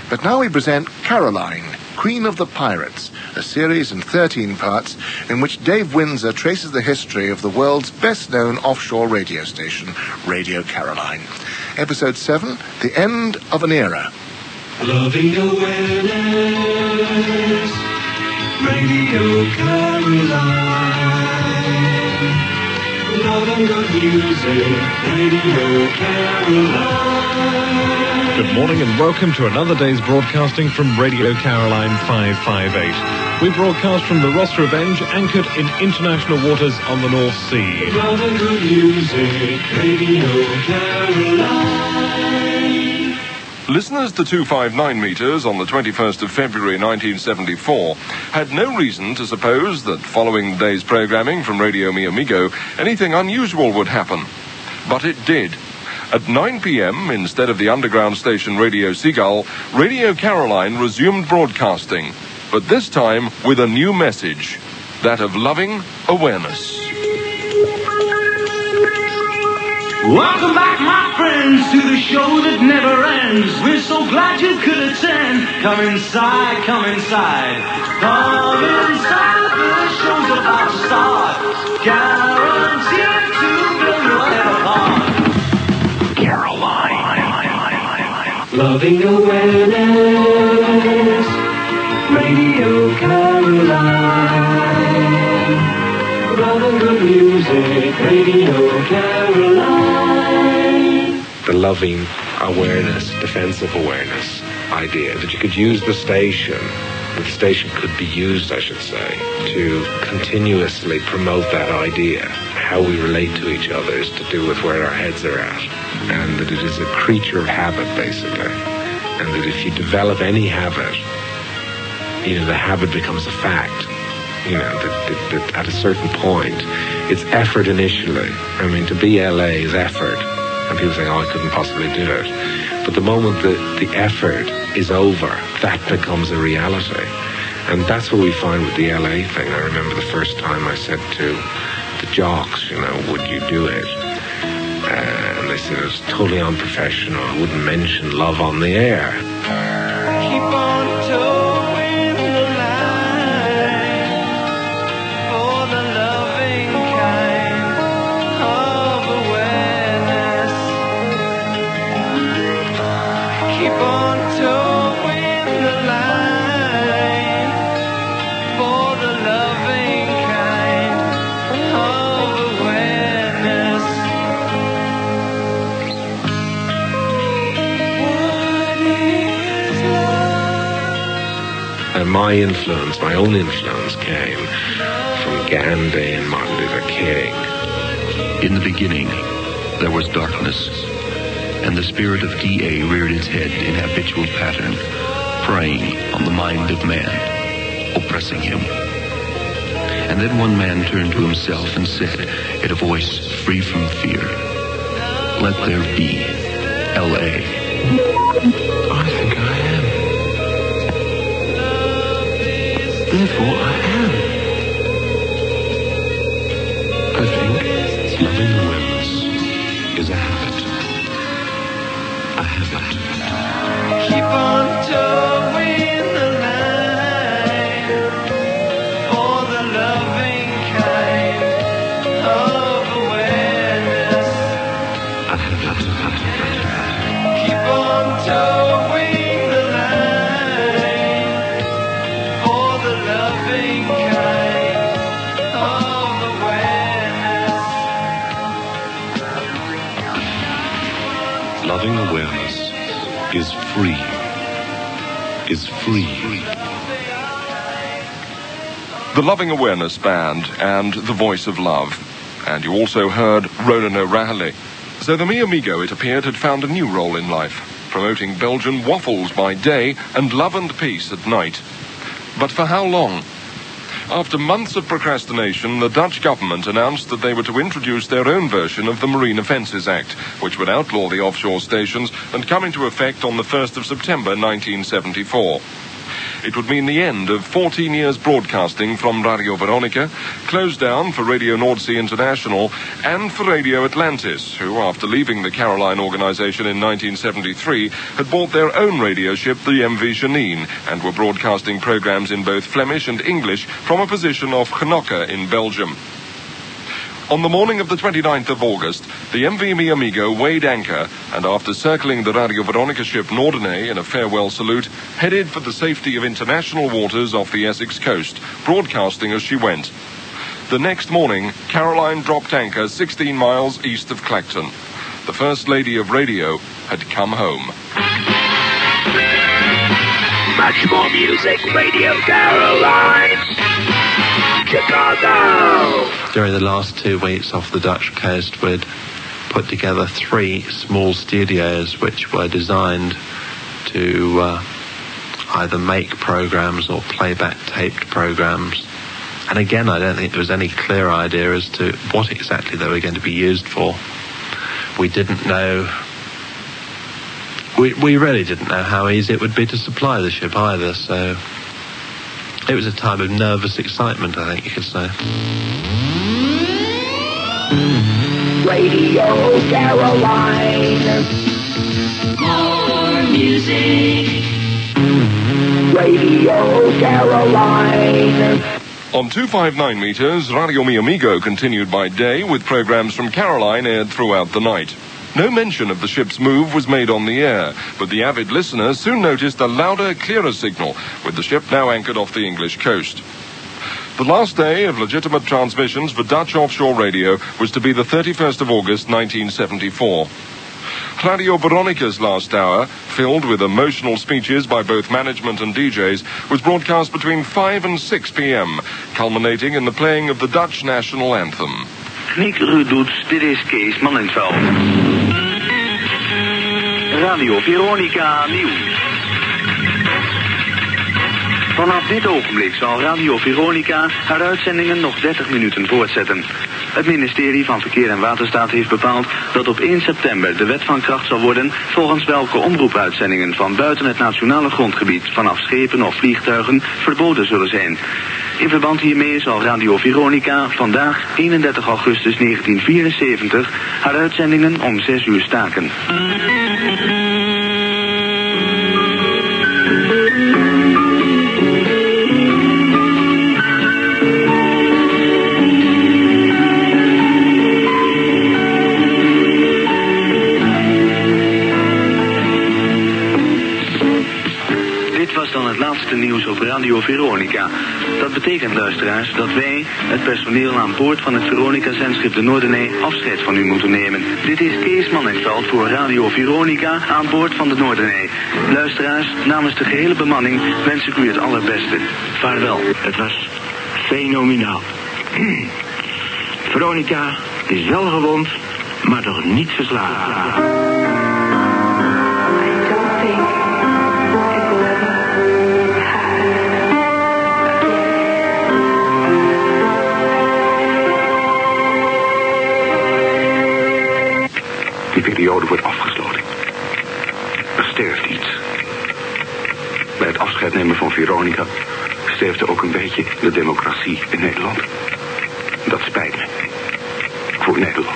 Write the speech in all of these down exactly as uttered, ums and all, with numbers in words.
But now we present Caroline, Queen of the Pirates, a series in thirteen parts in which Dave Windsor traces the history of the world's best-known offshore radio station, Radio Caroline. Episode seven, The End of an Era. Loving awareness, Radio Caroline. Loving good music, Radio Caroline. Good morning and welcome to another day's broadcasting from Radio Caroline five five eight. We broadcast from the Ross Revenge, anchored in international waters on the North Sea. Loving good music, Radio Caroline. Listeners to two fifty-nine meters on the twenty-first of February nineteen seventy-four had no reason to suppose that following the day's programming from Radio Mi Amigo, anything unusual would happen. But it did. At nine p.m., instead of the underground station Radio Seagull, Radio Caroline resumed broadcasting, but this time with a new message, that of loving awareness. Welcome back, my friends, to the show that never ends. We're so glad you could attend. Come inside, come inside. Come inside, the show's about to start. Guaranteed to blow your head apart. Caroline. Loving awareness, Radio Caroline. Loving good music, Radio Caroline. The loving awareness, defensive awareness idea that you could use the station, the station could be used, I should say, to continuously promote that idea. How we relate to each other is to do with where our heads are at, and that it is a creature of habit, basically, and that if you develop any habit, you know, the habit becomes a fact. You know, that, that, that at a certain point, it's effort initially. I mean, to be L A is effort. And people say, oh, I couldn't possibly do it. But the moment that the effort is over, that becomes a reality. And that's what we find with the L A thing. I remember the first time I said to the jocks, you know, would you do it? Uh, and they said it was totally unprofessional. I wouldn't mention love on the air. Keep on towing the line for the loving kind of awareness. Keep on towing the line for the loving kind of awareness. What is love? And my influence, my own influence, came from Gandhi and Martin Luther King. In the beginning, there was darkness, and the spirit of D A reared its head in habitual pattern, preying on the mind of man, oppressing him. And then one man turned to himself and said, in a voice free from fear, let there be L A. I think I am. Therefore, I am. I think loving awareness is a habit. A habit. Keep on towing the line for the loving kind of awareness. A habit. Keep on towing the line for the loving kind of awareness. Loving awareness is free, is free. The Loving Awareness Band and The Voice of Love. And you also heard Ronan O'Rahilly. So the Mi Amigo, it appeared, had found a new role in life, promoting Belgian waffles by day and love and peace at night. But for how long? After months of procrastination, the Dutch government announced that they were to introduce their own version of the Marine Offences Act, which would outlaw the offshore stations and come into effect on the first of September nineteen seventy-four. it would mean the end of fourteen years broadcasting from Radio Veronica, closed down for Radio Nordsee International and for Radio Atlantis, who, after leaving the Caroline organization in nineteen seventy-three, had bought their own radio ship, the M V Janine, and were broadcasting programs in both Flemish and English from a position off Genokke in Belgium. On the morning of the twenty-ninth of August, the M V Mi Amigo weighed anchor and, after circling the Radio Veronica ship Norderney in a farewell salute, headed for the safety of international waters off the Essex coast, broadcasting as she went. The next morning, Caroline dropped anchor sixteen miles east of Clacton. The First Lady of Radio had come home. Much more music, Radio Caroline! Chicago! During the last two weeks off the Dutch coast, we'd put together three small studios which were designed to uh, either make programs or playback taped programs. And again, I don't think there was any clear idea as to what exactly they were going to be used for. We didn't know... We, we really didn't know how easy it would be to supply the ship either, so... It was a time of nervous excitement, I think you could say. Radio Caroline. More music. Radio Caroline. On two fifty-nine meters, Radio Mi Amigo continued by day with programs from Caroline aired throughout the night. No mention of the ship's move was made on the air, but the avid listener soon noticed a louder, clearer signal, with the ship now anchored off the English coast. The last day of legitimate transmissions for Dutch offshore radio was to be the thirty-first of August, nineteen seventy-four. Radio Veronica's last hour, filled with emotional speeches by both management and D Js, was broadcast between five and six p.m., culminating in the playing of the Dutch national anthem. Nick Rudoets, dit is Kees Mannenveld. Radio Veronica Nieuws. Vanaf dit ogenblik zal Radio Veronica haar uitzendingen nog dertig minuten voortzetten. Het ministerie van Verkeer en Waterstaat heeft bepaald dat op één september de wet van kracht zal worden volgens welke omroepuitzendingen van buiten het nationale grondgebied vanaf schepen of vliegtuigen verboden zullen zijn. In verband hiermee zal Radio Veronica vandaag, eenendertig augustus negentien vierenzeventig, haar uitzendingen om zes uur staken. Nieuws op Radio Veronica. Dat betekent, luisteraars, dat wij, het personeel aan boord van het Veronica-zendschip de Norderney, afscheid van u moeten nemen. Dit is Kees Mannenveld voor Radio Veronica aan boord van de Norderney. Luisteraars, namens de gehele bemanning wens ik u het allerbeste. Vaarwel. Het was fenomenaal. Veronica is wel gewond, maar toch niet verslagen. Die periode wordt afgesloten. Er sterft iets. Bij het afscheid nemen van Veronica sterfte ook een beetje de democratie in Nederland. Dat spijt me. Voor Nederland.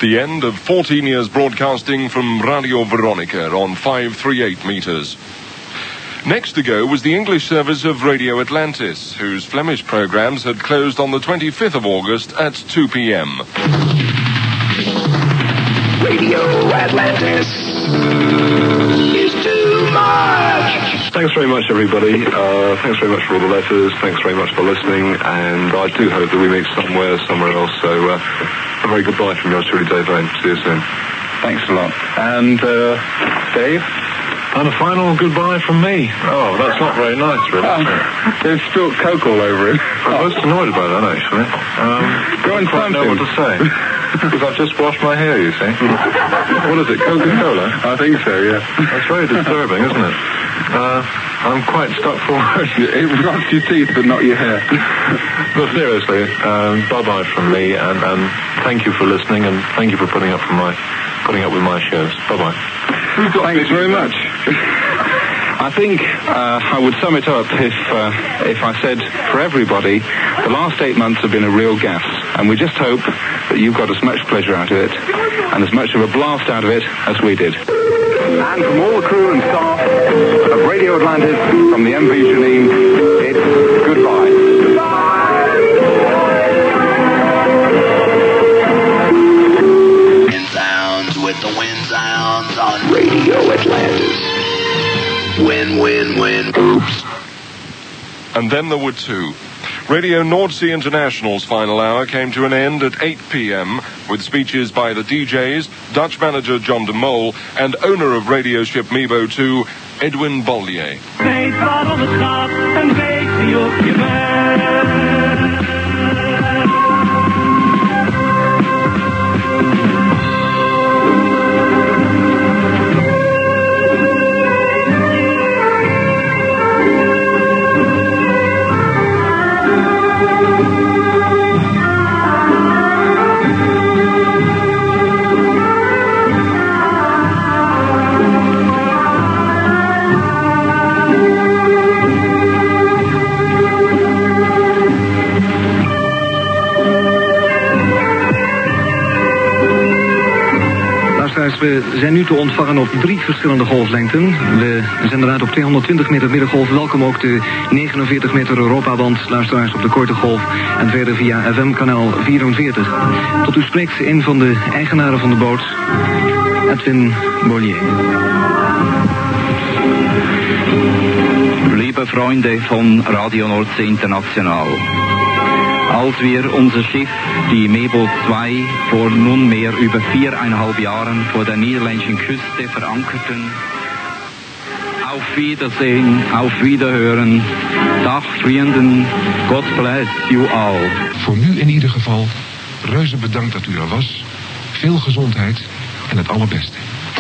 the end of fourteen years broadcasting from Radio Veronica on five thirty-eight meters. Next to go was the English service of Radio Atlantis, whose Flemish programs had closed on the twenty-fifth of August at two p.m. Radio Atlantis is too much. Thanks very much, everybody. Uh, thanks very much for all the letters. Thanks very much for listening. And I do hope that we meet somewhere, somewhere else. So uh, a very goodbye from yours truly, Dave Vane. See you soon. Thanks a lot. And uh, Dave? And a final goodbye from me. Oh, that's not very nice, really. Um, there's spilled Coke all over it. I was annoyed about that, actually. Um, Go and I don't know what to say. Because I've just washed my hair, you see. What is it, Coca-Cola? I think so, yeah. That's very disturbing, isn't it? Uh, I'm quite stuck forward. It rots your teeth, but not your hair. But seriously, um, bye-bye from me, and, and thank you for listening, and thank you for putting up for my putting up with my shows. Bye-bye. Thanks very much. I think uh, I would sum it up if uh, if I said, for everybody, the last eight months have been a real gas, and we just hope that you've got as much pleasure out of it, and as much of a blast out of it as we did. And from all the crew and staff of Radio Atlantis, from the M V Janine, it's goodbye. Wind sounds with the wind sounds on Radio Atlantis. Win, win, win. Oops. And then there were two. Radio Nordsee International's final hour came to an end at eight p.m. with speeches by the D Js, Dutch manager John de Mol, and owner of radio ship Mebo two, Edwin Bollier. Weet waar alles gaat en weet wie op je bent. We zijn nu te ontvangen op drie verschillende golflengten. We zenden uit op tweehonderdtwintig meter middengolf. Welkom ook de negenenveertig meter Europaband, luisteraars op de korte golf. En verder via F M kanaal vierenveertig. Tot u spreekt een van de eigenaren van de boot, Edwin Bollier. Liebe Freunde von Radio Nordsee International. Als wir unser Schiff, die Mebo zwei, vor nunmehr über viereinhalb Jahren vor der niederländischen Küste verankerten, auf Wiedersehen, auf Wiederhören, Dag vrienden, God bless you all. Voor nu in ieder geval, reuze bedankt dat u er was, veel gezondheid en het allerbeste.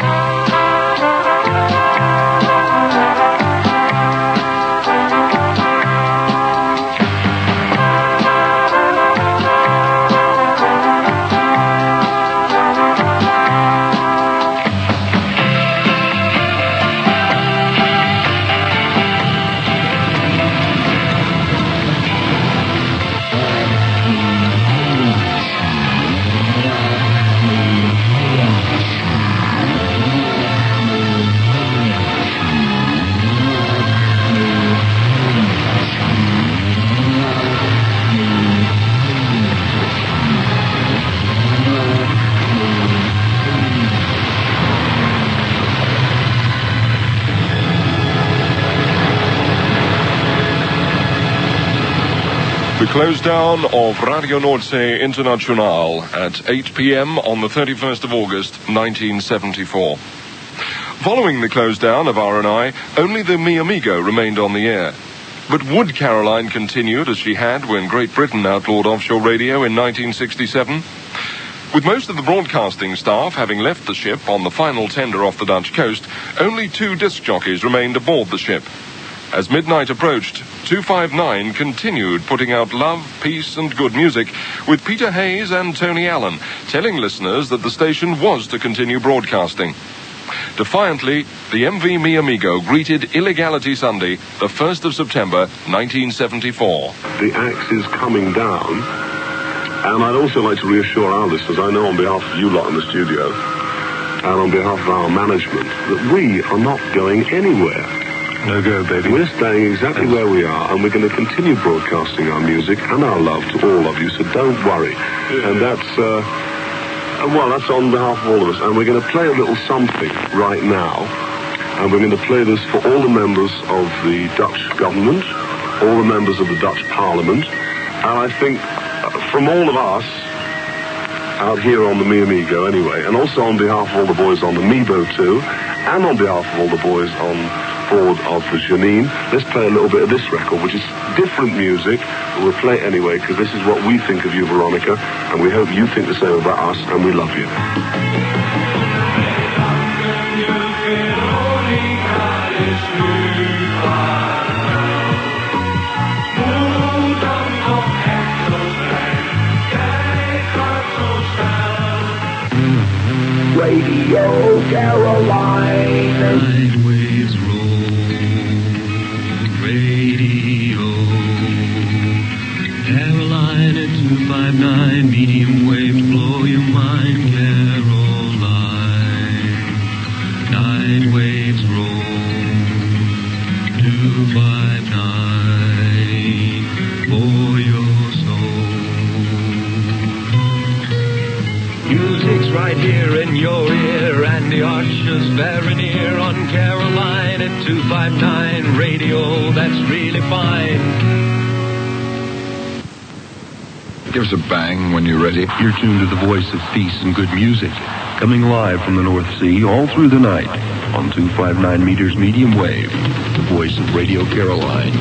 The close down of Radio Nordsee International at eight p.m. on the thirty-first of August nineteen seventy-four. Following the close down of R and I, only the Mi Amigo remained on the air. But would Caroline continued as she had when Great Britain outlawed offshore radio in nineteen sixty-seven? With most of the broadcasting staff having left the ship on the final tender off the Dutch coast, only two disc jockeys remained aboard the ship. As midnight approached, two fifty-nine continued putting out love, peace and good music, with Peter Hayes and Tony Allen telling listeners that the station was to continue broadcasting. Defiantly, the M V Mi Amigo greeted Illegality Sunday, the first of September, nineteen seventy-four. The axe is coming down, And I'd also like to reassure our listeners, I know on behalf of you lot in the studio, and on behalf of our management, that we are not going anywhere. No go, baby. We're staying exactly where we are, and we're going to continue broadcasting our music and our love to all of you, so don't worry. And that's, uh, well, that's on behalf of all of us. And we're going to play a little something right now, and we're going to play this for all the members of the Dutch government, all the members of the Dutch Parliament, and I think from all of us, out here on the Mi Amigo anyway, and also on behalf of all the boys on the Mebo too, and on behalf of all the boys on board of the Janine, let's play a little bit of this record, which is different music, but we'll play it anyway, because this is what we think of you, Veronica, and we hope you think the same about us, and we love you. Radio Caroline. Night waves roll, radio Caroline at two five nine, medium waves blow your mind, Caroline. Night waves roll, two five nine, for your soul. Music's right here in your ear, and the archers very near on Caroline at two five nine radio. That's really fine. Give us a bang when you're ready. You're tuned to the voice of peace and good music, coming live from the North Sea all through the night on two five nine meters medium wave, the voice of Radio Caroline.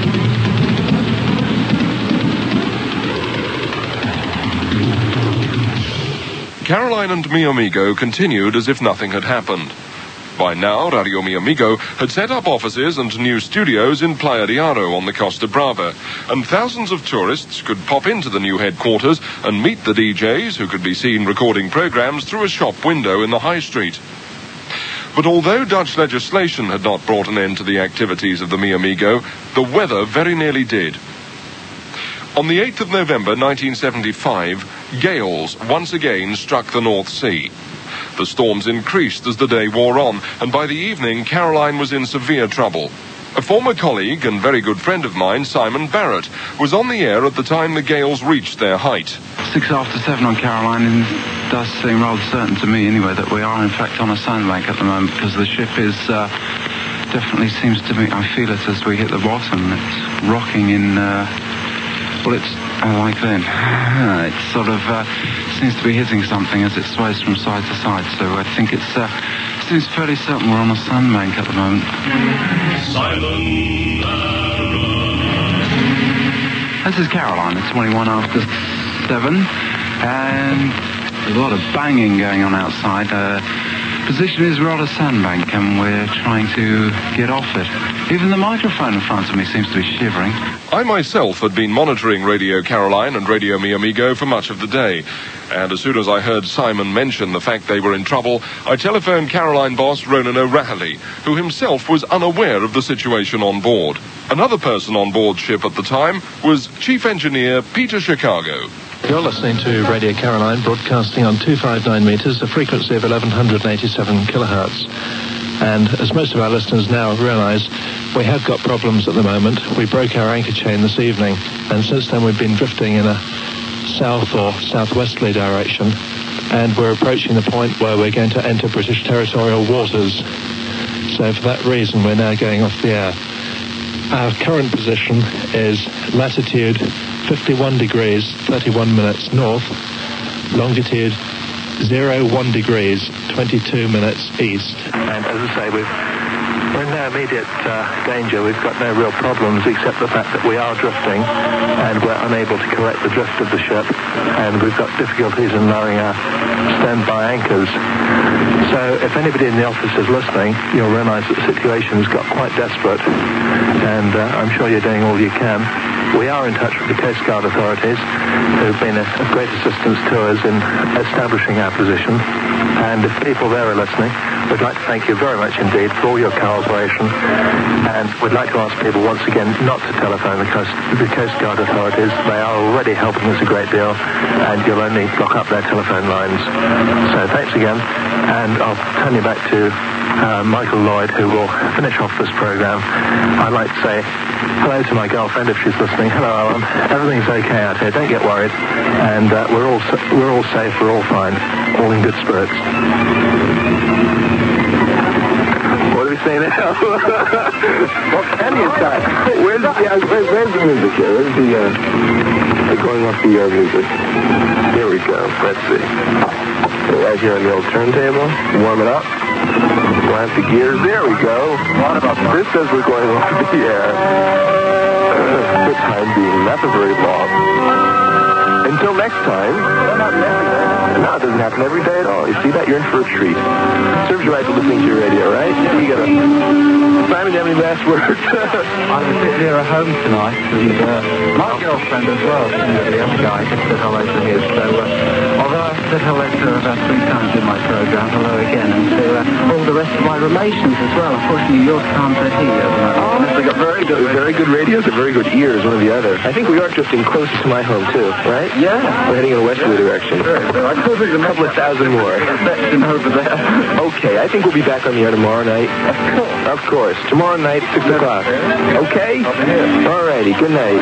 Caroline and Mi Amigo continued as if nothing had happened. By now, Radio Mi Amigo had set up offices and new studios in Playa de Aro on the Costa Brava, and thousands of tourists could pop into the new headquarters and meet the D Js who could be seen recording programs through a shop window in the high street. But although Dutch legislation had not brought an end to the activities of the Mi Amigo, the weather very nearly did. On the eighth of November nineteen seventy-five, gales once again struck the North Sea. The storms increased as the day wore on, and by the evening, Caroline was in severe trouble. A former colleague and very good friend of mine, Simon Barrett, was on the air at the time the gales reached their height. Six after seven on Caroline, and it does seem rather certain to me anyway that we are in fact on a sandbank at the moment, because the ship is uh, definitely seems to me, I feel it as we hit the bottom. It's rocking in, uh, well it's uh, like then. Uh, it sort of uh, seems to be hitting something as it sways from side to side, so I think it's uh, seems fairly certain we're on a sandbank at the moment. Silent This is Caroline, it's twenty-one after seven, and there's a lot of banging going on outside. Uh, position is we're on a sandbank and we're trying to get off it. Even the microphone in front of me seems to be shivering. I myself had been monitoring Radio Caroline and Radio Mi Amigo for much of the day, and as soon as I heard Simon mention the fact they were in trouble, I telephoned Caroline boss Ronan O'Rahilly, who himself was unaware of the situation on board. Another person on board ship at the time was Chief Engineer Peter Chicago. You're listening to Radio Caroline, broadcasting on two five nine meters, a frequency of eleven eighty-seven kilohertz. And as most of our listeners now realise, we have got problems at the moment. We broke our anchor chain this evening, and since then we've been drifting in a south or southwesterly direction, and we're approaching the point where we're going to enter British territorial waters. So for that reason, we're now going off the air. Our current position is latitude fifty-one degrees, thirty-one minutes north, longitude zero one degrees, twenty-two minutes east. And as I say, we've, we're in no immediate uh, danger. We've got no real problems except the fact that we are drifting and we're unable to correct the drift of the ship, and we've got difficulties in lowering our standby anchors. So if anybody in the office is listening, you'll realise that the situation has got quite desperate, and uh, I'm sure you're doing all you can. we are in touch with the Coast Guard authorities, who've been a, of great assistance to us in establishing our position. And if people there are listening, we'd like to thank you very much indeed for all your cooperation. And we'd like to ask people once again not to telephone the Coast, the Coast Guard authorities. They are already helping us a great deal, and you'll only block up their telephone lines. So thanks again, and I'll turn you back to uh, Michael Lloyd, who will finish off this program. I'd like to say hello to my girlfriend if she's listening. Hello, Alan. Everything's okay out here. Don't get worried. And uh, we're all we're all safe. We're all fine. All in good spirits. What do we say now? What can you say? Where's the, uh, where's, where's the music here? Where's the, uh, going off the uh, music? Here we go. Let's see. Right here on the old turntable. Warm it up. Plant the gears. There we go. What about this? Says we're going off the air. The time being not very long. Until next time. No, it doesn't happen every day at all. You see that? You're in for a treat. Serves you right for listening to your radio, right? You gotta... Simon, do you have any last words? I'm a bit here at home tonight, and uh, my girlfriend as well, you know, the other guy, just said hello to his. So, uh, although I said hello to her about three times in my program, hello again, and to uh, all the rest of my relations as well. Unfortunately, yours can't uh, hear. Oh, they got very good, very good radios and very good ears, one or the other. I think we are drifting closer to my home, too, right? Yeah. We're heading in a westerly direction. Sure. I suppose there's a couple of thousand more. Section over there. Okay, I think we'll be back on the air tomorrow night. Of course. Of course. Tomorrow night, six o'clock. Okay? All righty. Good night.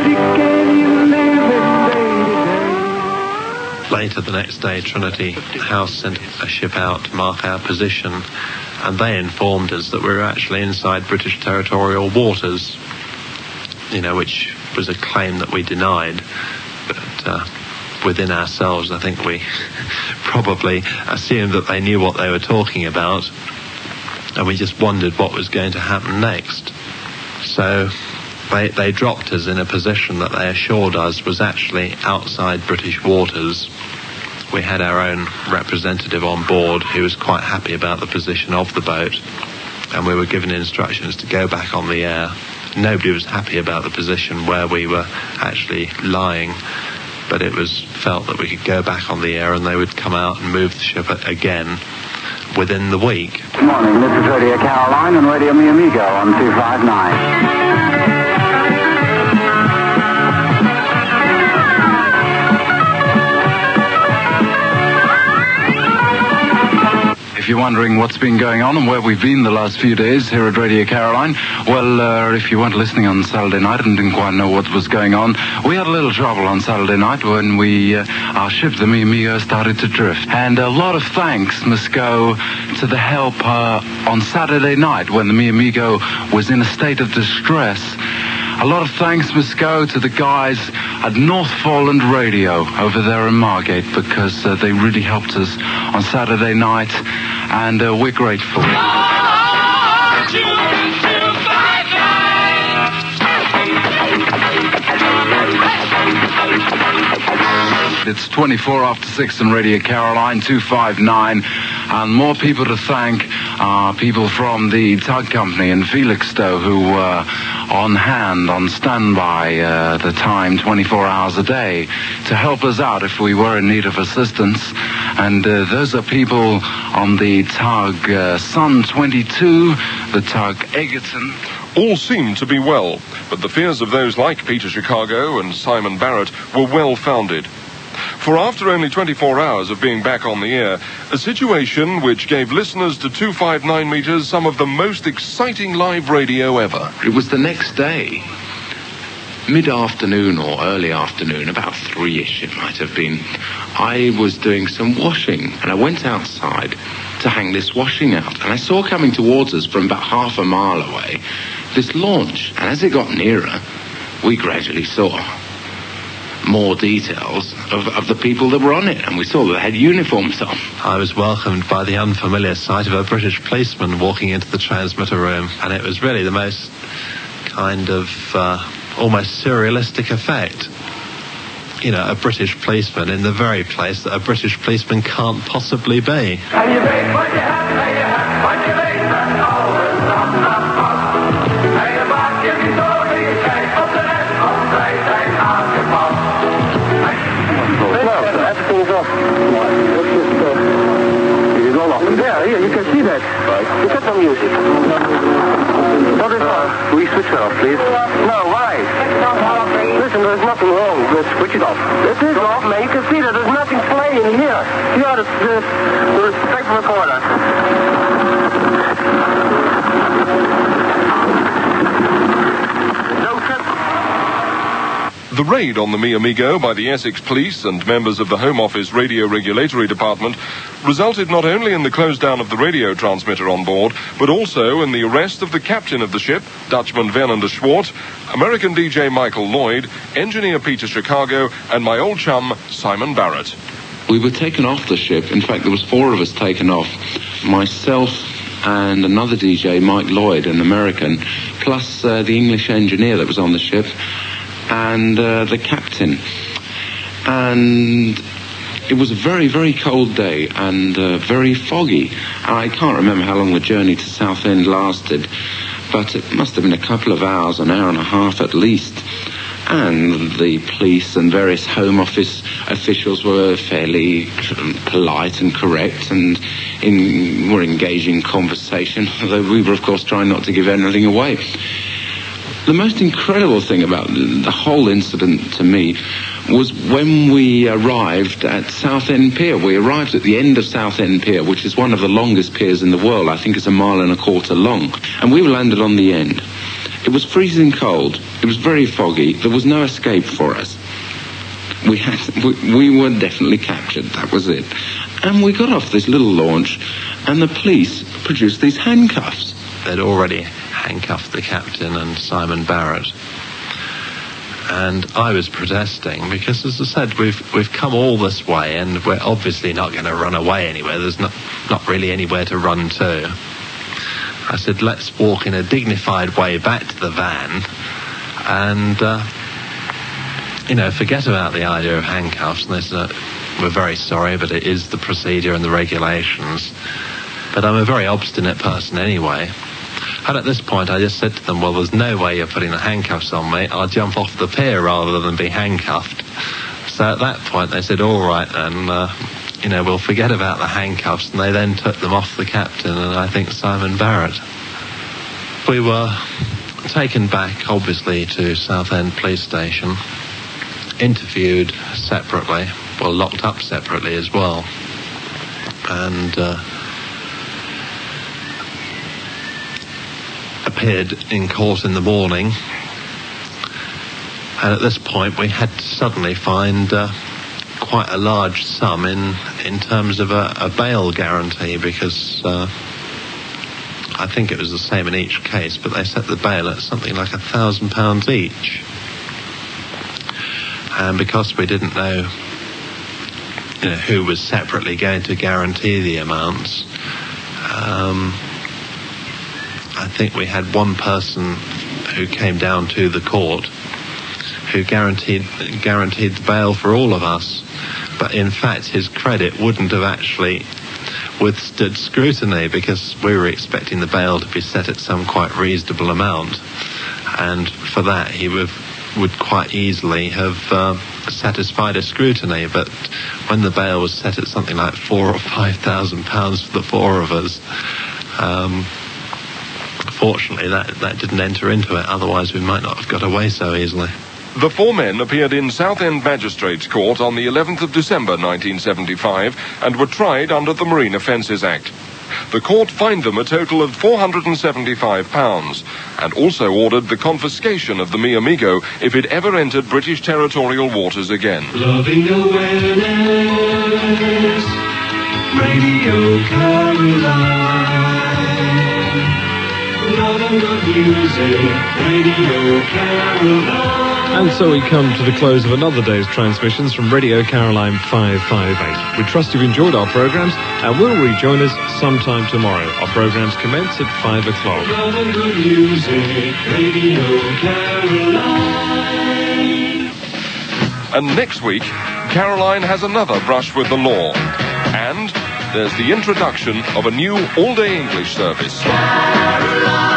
Later the next day, Trinity House sent a ship out to mark our position, and they informed us that we were actually inside British territorial waters, you know, which was a claim that we denied. But uh, within ourselves, I think we probably assumed that they knew what they were talking about, and we just wondered what was going to happen next. So they, they dropped us in a position that they assured us was actually outside British waters. We had our own representative on board who was quite happy about the position of the boat, and we were given instructions to go back on the air. Nobody was happy about the position where we were actually lying, but it was felt that we could go back on the air and they would come out and move the ship again within the week. Good morning, this is Radio Caroline and Radio Mi Amigo on two five nine. If you're wondering what's been going on and where we've been the last few days here at Radio Caroline, well, uh, if you weren't listening on Saturday night and didn't quite know what was going on, we had a little trouble on Saturday night when we, uh, our ship, the Mi Amigo, started to drift. And a lot of thanks must go to the help uh, on Saturday night when the Mi Amigo was in a state of distress. A lot of thanks must go to the guys at Northfold Radio over there in Margate, because uh, they really helped us on Saturday night, and uh, we're grateful. It's twenty-four after six on Radio Caroline, two five nine, and more people to thank are people from the tug company in Felixstowe who were on hand, on standby uh, the time, twenty-four hours a day, to help us out if we were in need of assistance. And uh, those are people on the tug uh, Sun twenty-two, the tug Egerton. All seemed to be well, but the fears of those like Peter Chicago and Simon Barrett were well founded. For after only twenty-four hours of being back on the air, a situation which gave listeners to two five nine meters some of the most exciting live radio ever. It was the next day, mid-afternoon or early afternoon, about three-ish it might have been. I was doing some washing, and I went outside to hang this washing out, and I saw coming towards us from about half a mile away this launch, and as it got nearer, we gradually saw more details of, of the people that were on it, and we saw that they had uniforms on. I was welcomed by the unfamiliar sight of a British policeman walking into the transmitter room, and it was really the most kind of uh, almost surrealistic effect. You know, a British policeman in the very place that a British policeman can't possibly be. Hey, switch it off. This is off, man. You can see that there's nothing playing here. Here, the, the, the tape recorder. No trip. The raid on the Mi Amigo by the Essex Police and members of the Home Office Radio Regulatory Department resulted not only in the close down of the radio transmitter on board, but also in the arrest of the captain of the ship, Dutchman Werner de Schwart, American D J Michael Lloyd, engineer Peter Chicago, and my old chum, Simon Barrett. We were taken off the ship. In fact, there was four of us taken off. Myself and another D J, Mike Lloyd, an American, plus uh, the English engineer that was on the ship, and uh, the captain. And it was a very, very cold day and uh, very foggy. I can't remember how long the journey to Southend lasted, but it must have been a couple of hours, an hour and a half at least. And the police and various Home Office officials were fairly polite and correct and in, were engaging in conversation, although we were, of course, trying not to give anything away. The most incredible thing about the whole incident to me was when we arrived at Southend Pier. We arrived at the end of Southend Pier, which is one of the longest piers in the world. I think it's a mile and a quarter long. And we landed on the end. It was freezing cold. It was very foggy. There was no escape for us. We had, we, we were definitely captured. That was it. And we got off this little launch, and the police produced these handcuffs. They'd already handcuffed the captain and Simon Barrett. And I was protesting because, as I said, we've we've come all this way and we're obviously not going to run away anywhere. There's not, not really anywhere to run to. I said, let's walk in a dignified way back to the van and, uh, you know, forget about the idea of handcuffs. And they said, we're very sorry, but it is the procedure and the regulations. But I'm a very obstinate person anyway. And at this point, I just said to them, well, there's no way you're putting the handcuffs on me. I'll jump off the pier rather than be handcuffed. So at that point, they said, all right, then, uh, you know, we'll forget about the handcuffs. And they then took them off the captain and I think Simon Barrett. We were taken back, obviously, to Southend Police Station, interviewed separately, well, locked up separately as well. And uh, appeared in court in the morning, and at this point we had to suddenly find uh, quite a large sum in in terms of a, a bail guarantee, because uh, I think it was the same in each case, but they set the bail at something like a thousand pounds each. And because we didn't know, you know, who was separately going to guarantee the amounts, um, I think we had one person who came down to the court who guaranteed guaranteed the bail for all of us. But in fact, his credit wouldn't have actually withstood scrutiny because we were expecting the bail to be set at some quite reasonable amount. And for that, he would, would quite easily have uh, satisfied a scrutiny. But when the bail was set at something like four or five thousand pounds for the four of us, um, fortunately, that, that didn't enter into it. Otherwise, we might not have got away so easily. The four men appeared in Southend Magistrates Court on the eleventh of December nineteen seventy-five and were tried under the Marine Offences Act. The court fined them a total of four hundred seventy-five pounds and also ordered the confiscation of the Mi Amigo if it ever entered British territorial waters again. Loving awareness, Radio Caroline. Loving good music, Radio Caroline. And so we come to the close of another day's transmissions from Radio Caroline five five eight. We trust you've enjoyed our programmes and will rejoin us sometime tomorrow. Our programmes commence at five o'clock. Love and good music, Radio Caroline. And next week, Caroline has another brush with the law. And there's the introduction of a new all-day English service. Caroline.